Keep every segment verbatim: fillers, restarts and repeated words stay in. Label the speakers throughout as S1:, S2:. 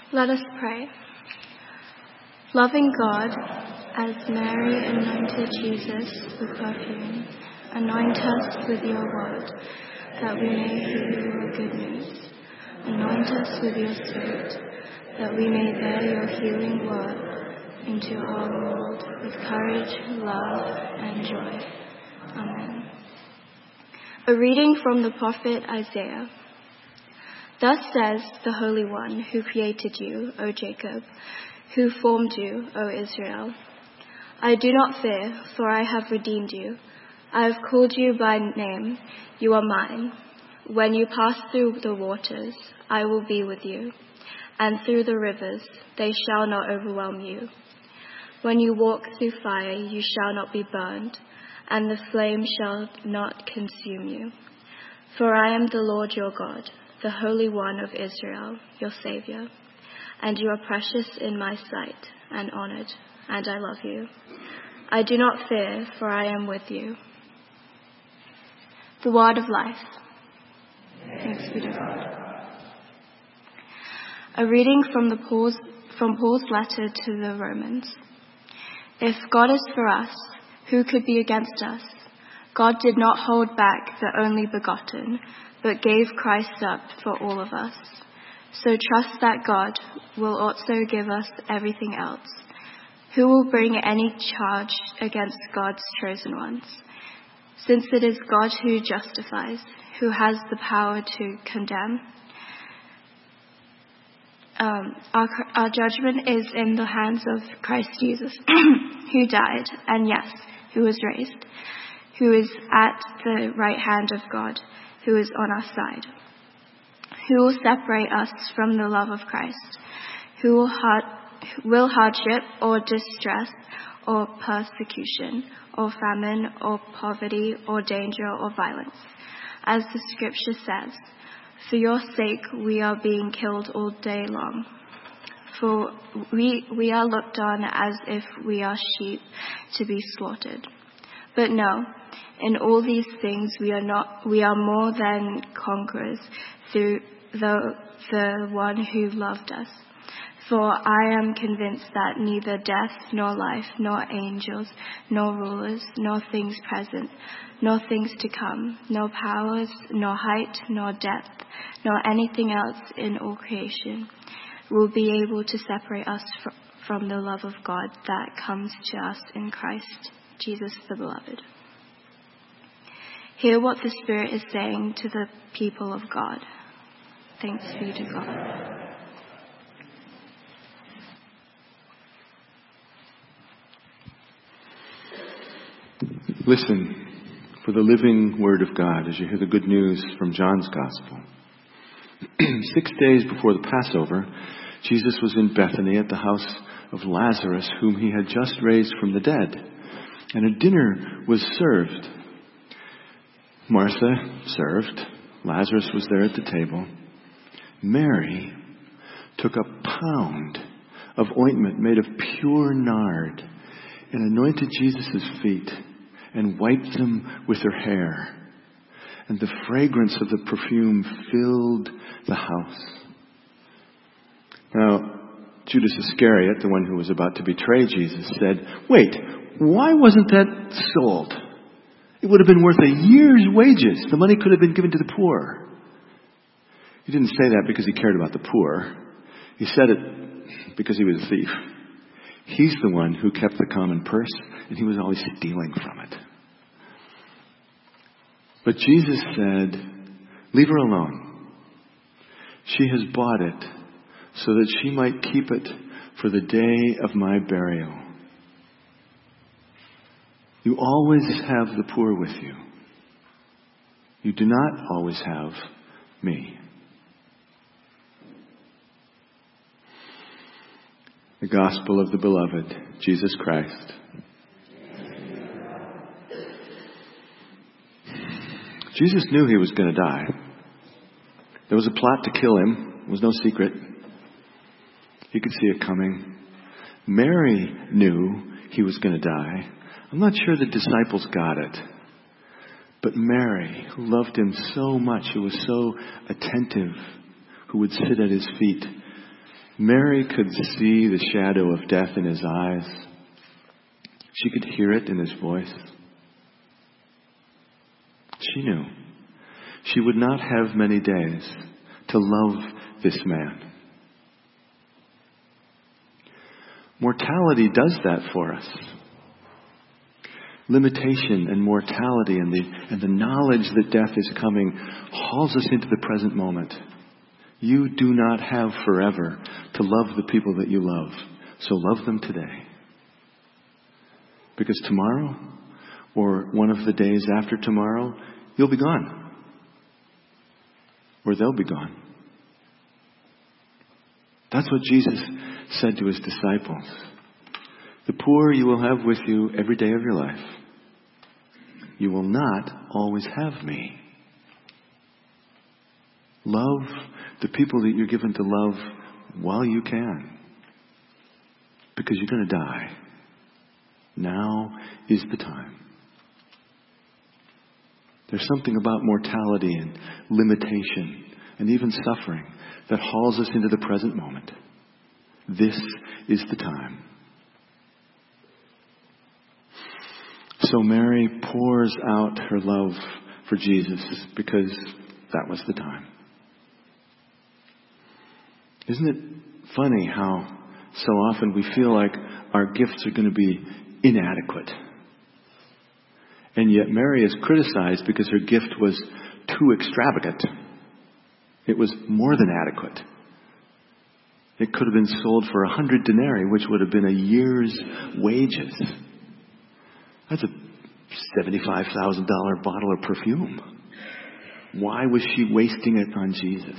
S1: Let us pray. Loving God, as Mary anointed Jesus with perfume, anoint us with your word, that we may hear your good news. Anoint us with your Spirit, that we may bear your healing word into our world with courage, love, and joy. Amen. A reading from the prophet Isaiah. Thus says the Holy One who created you, O Jacob, who formed you, O Israel. I do not fear, for I have redeemed you. I have called you by name. You are mine. When you pass through the waters, I will be with you, and through the rivers, they shall not overwhelm you. When you walk through fire, you shall not be burned, and the flame shall not consume you. For I am the Lord your God, the Holy One of Israel, your Savior. And you are precious in my sight and honored, and I love you. I do not fear, for I am with you. The word of life. Thanks be to God. A reading from, the Paul's, from Paul's letter to the Romans. If God is for us, who could be against us? God did not hold back the only begotten, but gave Christ up for all of us. So trust that God will also give us everything else. Who will bring any charge against God's chosen ones? Since it is God who justifies, who has the power to condemn. Um, our, our judgment is in the hands of Christ Jesus, who died, and yes, who was raised, who is at the right hand of God, who is on our side. Who will separate us from the love of Christ? Who will, hard, will hardship or distress or persecution or famine or poverty or danger or violence? As the scripture says, for your sake we are being killed all day long. For we, we are looked on as if we are sheep to be slaughtered. But no, in all these things we are not, we are more than conquerors through the, the one who loved us. For I am convinced that neither death, nor life, nor angels, nor rulers, nor things present, nor things to come, nor powers, nor height, nor depth, nor anything else in all creation will be able to separate us fr- from the love of God that comes to us in Christ Jesus the Beloved. Hear what the Spirit is saying to the people of God. Thanks be to God.
S2: Listen for the living word of God as you hear the good news from John's Gospel. Six days before the Passover, Jesus was in Bethany at the house of Lazarus, whom he had just raised from the dead. And a dinner was served. Martha served. Lazarus was there at the table. Mary took a pound of ointment made of pure nard and anointed Jesus' feet and wiped them with her hair. And the fragrance of the perfume filled the house. Now, Judas Iscariot, the one who was about to betray Jesus, said, "Wait, why wasn't that sold? It would have been worth a year's wages. The money could have been given to the poor." He didn't say that because he cared about the poor. He said it because he was a thief. He's the one who kept the common purse, and he was always stealing from it. But Jesus said, "Leave her alone. She has bought it so that she might keep it for the day of my burial." You always have the poor with you. You do not always have me. The Gospel of the Beloved, Jesus Christ. Jesus knew he was going to die. There was a plot to kill him. It was no secret. He could see it coming. Mary knew he was going to die. I'm not sure the disciples got it. But Mary, who loved him so much, who was so attentive, who would sit at his feet, Mary could see the shadow of death in his eyes. She could hear it in his voice. She knew she would not have many days to love this man. Mortality does that for us. Limitation and mortality and the, and the knowledge that death is coming hauls us into the present moment. You do not have forever to love the people that you love. So love them today. Because tomorrow, or one of the days after tomorrow, you'll be gone. Or they'll be gone. That's what Jesus said to his disciples. The poor you will have with you every day of your life. You will not always have me. Love the people that you're given to love while you can. Because you're going to die. Now is the time. There's something about mortality and limitation and even suffering that hauls us into the present moment. This is the time. So Mary pours out her love for Jesus because that was the time. Isn't it funny how so often we feel like our gifts are going to be inadequate? And yet Mary is criticized because her gift was too extravagant. It was more than adequate. It could have been sold for a hundred denarii, which would have been a year's wages. That's a seventy-five thousand dollars bottle of perfume. Why was she wasting it on Jesus?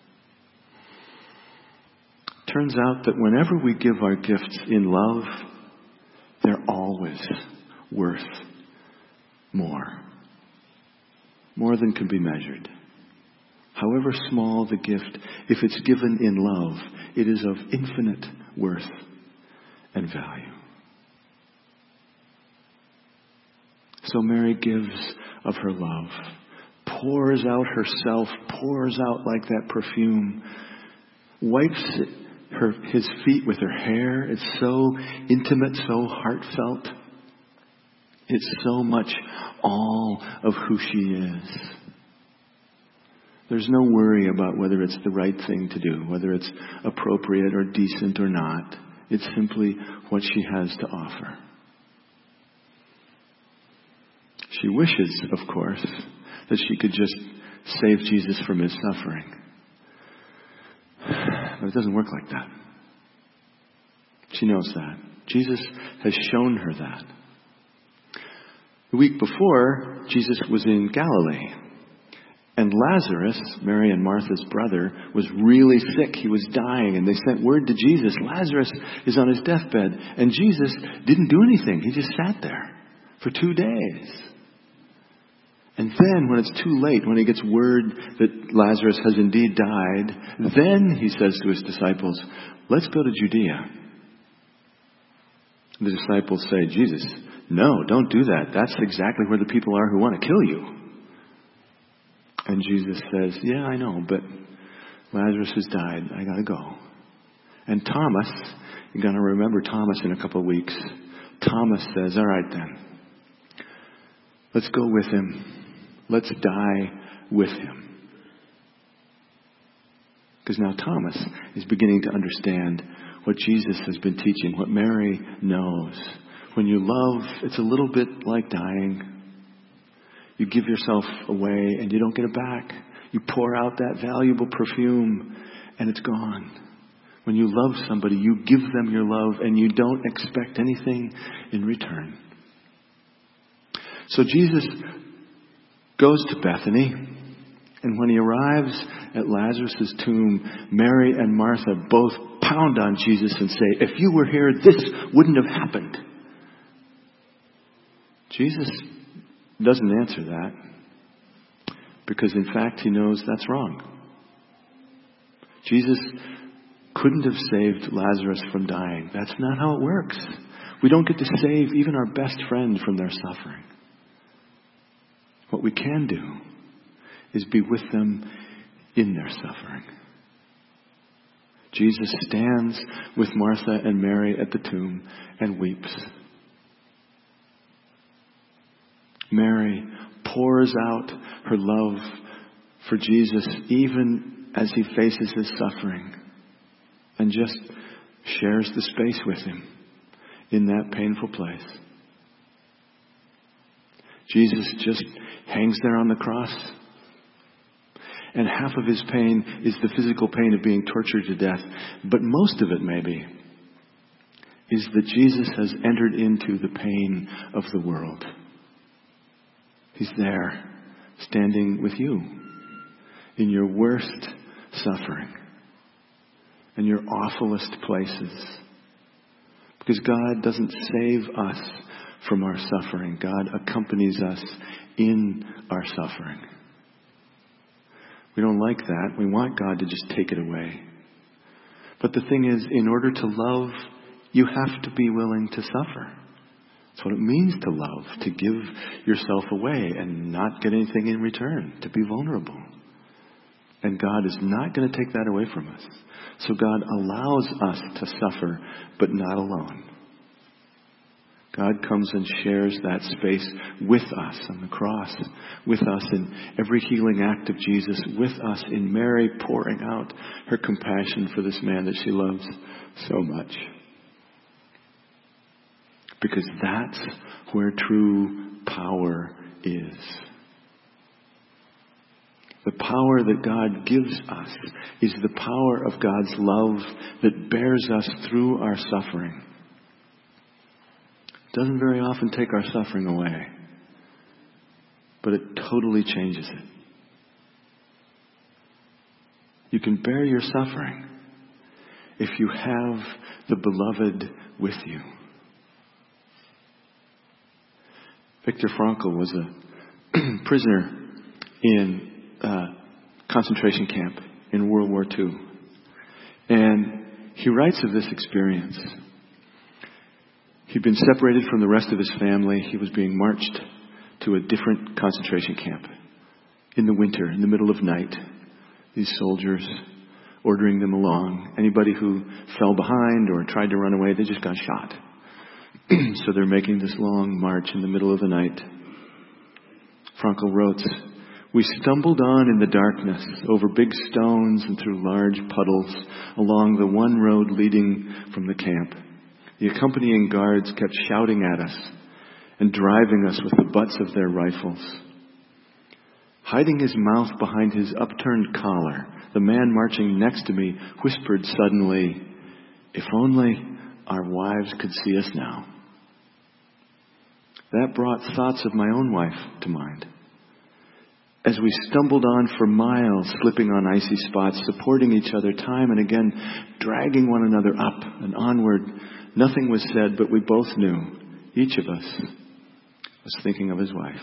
S2: Turns out that whenever we give our gifts in love, they're always worth more. More than can be measured. However small the gift, if it's given in love, it is of infinite worth and value. So Mary gives of her love, pours out herself, pours out like that perfume, wipes it, her, his feet with her hair. It's so intimate, so heartfelt. It's so much all of who she is. There's no worry about whether it's the right thing to do, whether it's appropriate or decent or not. It's simply what she has to offer. She wishes, of course, that she could just save Jesus from his suffering. But it doesn't work like that. She knows that. Jesus has shown her that. The week before, Jesus was in Galilee. And Lazarus, Mary and Martha's brother, was really sick. He was dying. And they sent word to Jesus, Lazarus is on his deathbed. And Jesus didn't do anything. He just sat there for two days. And then when it's too late, when he gets word that Lazarus has indeed died, then he says to his disciples, let's go to Judea. The disciples say, Jesus, no, don't do that. That's exactly where the people are who want to kill you. And Jesus says, yeah, I know, but Lazarus has died. I got to go. And Thomas, you're going to remember Thomas in a couple of weeks. Thomas says, all right then, let's go with him. Let's die with him. Because now Thomas is beginning to understand what Jesus has been teaching, what Mary knows. When you love, it's a little bit like dying. You give yourself away and you don't get it back. You pour out that valuable perfume and it's gone. When you love somebody, you give them your love and you don't expect anything in return. So Jesus goes to Bethany, and when he arrives at Lazarus' tomb, Mary and Martha both pound on Jesus and say, if you were here, this wouldn't have happened. Jesus doesn't answer that because, in fact, he knows that's wrong. Jesus couldn't have saved Lazarus from dying. That's not how it works. We don't get to save even our best friend from their suffering. What we can do is be with them in their suffering. Jesus stands with Martha and Mary at the tomb and weeps. Mary pours out her love for Jesus even as he faces his suffering, and just shares the space with him in that painful place. Jesus just hangs there on the cross, and half of his pain is the physical pain of being tortured to death, but most of it maybe is that Jesus has entered into the pain of the world. He's there, standing with you in your worst suffering and your awfulest places. Because God doesn't save us from our suffering. God accompanies us in our suffering. We don't like that. We want God to just take it away. But the thing is, in order to love, you have to be willing to suffer. That's what it means to love, to give yourself away and not get anything in return, to be vulnerable. And God is not going to take that away from us. So God allows us to suffer, but not alone. God comes and shares that space with us on the cross, with us in every healing act of Jesus, with us in Mary pouring out her compassion for this man that she loves so much. Because that's where true power is. The power that God gives us is the power of God's love that bears us through our suffering. It doesn't very often take our suffering away, but it totally changes it. You can bear your suffering if you have the beloved with you. Viktor Frankl was a prisoner in a concentration camp in World War Two. And he writes of this experience. He'd been separated from the rest of his family. He was being marched to a different concentration camp in the winter, in the middle of night. These soldiers ordering them along. Anybody who fell behind or tried to run away, they just got shot. So they're making this long march in the middle of the night. Frankl wrote, "We stumbled on in the darkness, over big stones and through large puddles, along the one road leading from the camp. The accompanying guards kept shouting at us and driving us with the butts of their rifles. Hiding his mouth behind his upturned collar, the man marching next to me whispered suddenly, 'If only our wives could see us now.' That brought thoughts of my own wife to mind. As we stumbled on for miles, slipping on icy spots, supporting each other time and again, dragging one another up and onward, nothing was said, but we both knew, each of us was thinking of his wife.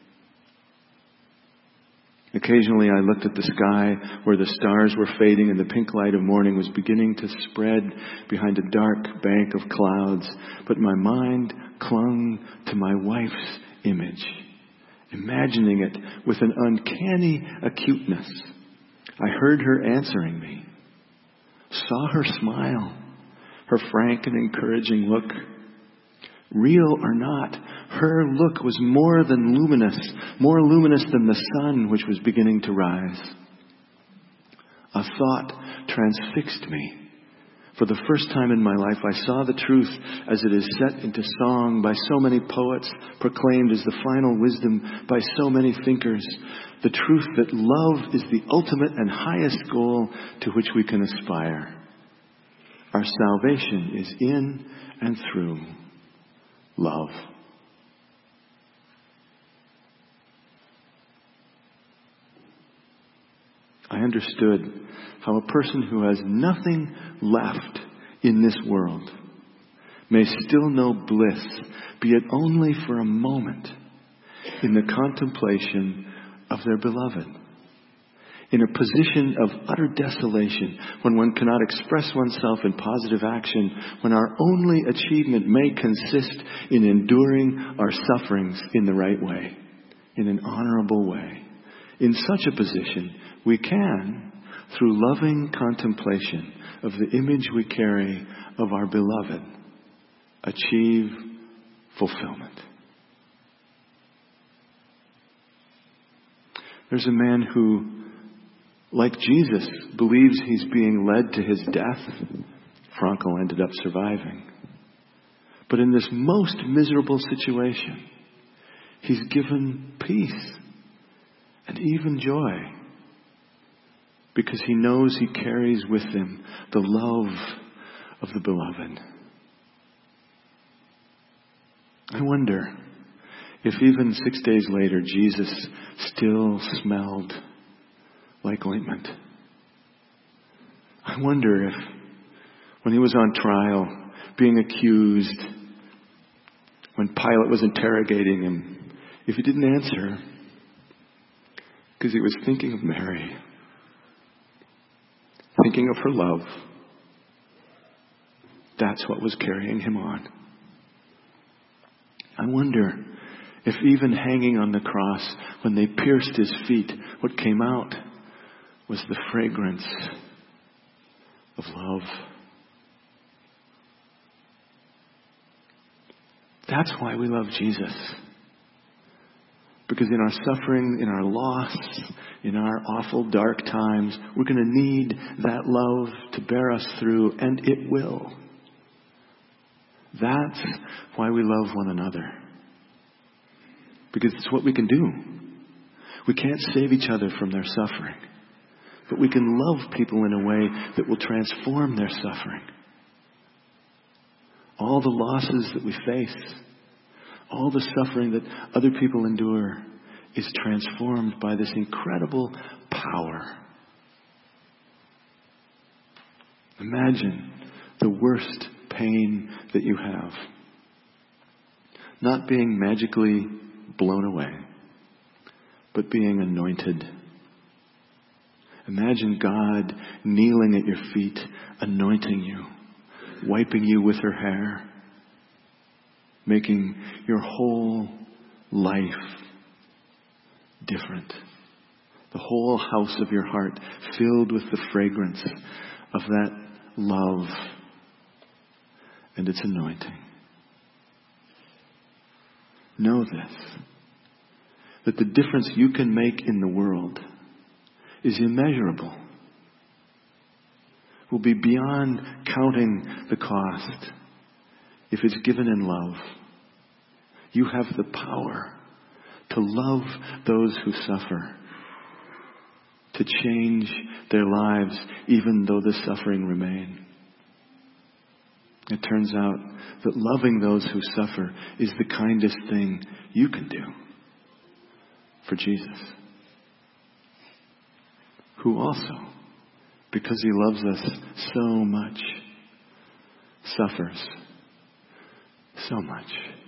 S2: Occasionally I looked at the sky where the stars were fading and the pink light of morning was beginning to spread behind a dark bank of clouds, but my mind clung to my wife's image, imagining it with an uncanny acuteness. I heard her answering me, saw her smile, her frank and encouraging look. Real or not, her look was more than luminous, more luminous than the sun which was beginning to rise. A thought transfixed me. For the first time in my life, I saw the truth as it is set into song by so many poets, proclaimed as the final wisdom by so many thinkers. The truth that love is the ultimate and highest goal to which we can aspire. Our salvation is in and through love. I understood how a person who has nothing left in this world may still know bliss, be it only for a moment, in the contemplation of their beloved. In a position of utter desolation, when one cannot express oneself in positive action, when our only achievement may consist in enduring our sufferings in the right way, in an honorable way. In such a position, we can, through loving contemplation of the image we carry of our beloved, achieve fulfillment. There's a man who, like Jesus, believes he's being led to his death. Frankl ended up surviving. But in this most miserable situation, he's given peace and even joy because he knows he carries with him the love of the beloved. I wonder if even six days later, Jesus still smelled like ointment. I wonder if when he was on trial, being accused, when Pilate was interrogating him, if he didn't answer, because he was thinking of Mary, thinking of her love. That's what was carrying him on. I wonder if even hanging on the cross, when they pierced his feet, what came out was the fragrance of love. That's why we love Jesus. Because in our suffering, in our loss, in our awful dark times, we're going to need that love to bear us through, and it will. That's why we love one another. Because it's what we can do. We can't save each other from their suffering. But we can love people in a way that will transform their suffering. All the losses that we face, all the suffering that other people endure is transformed by this incredible power. Imagine the worst pain that you have. Not being magically blown away, but being anointed. Imagine God kneeling at your feet, anointing you, wiping you with her hair, making your whole life different. The whole house of your heart filled with the fragrance of that love and its anointing. Know this, that the difference you can make in the world is immeasurable. Will be beyond counting the cost if it's given in love. You have the power to love those who suffer, to change their lives even though the suffering remain. It turns out that loving those who suffer is the kindest thing you can do for Jesus, who also, because he loves us so much, suffers so much.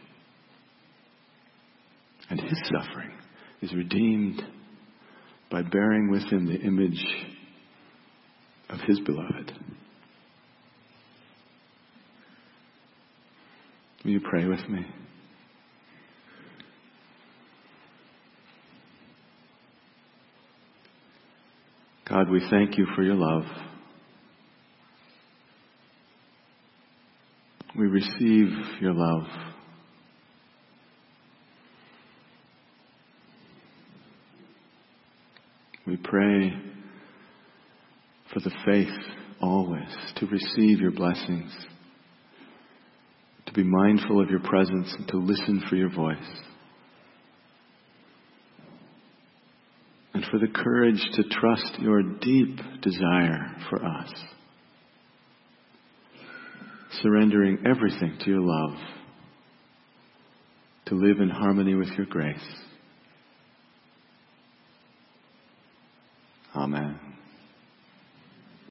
S2: And his suffering is redeemed by bearing with him the image of his beloved. Will you pray with me? God, we thank you for your love. We receive your love. We pray for the faith always to receive your blessings, to be mindful of your presence and to listen for your voice. And for the courage to trust your deep desire for us, surrendering everything to your love, to live in harmony with your grace. Amen.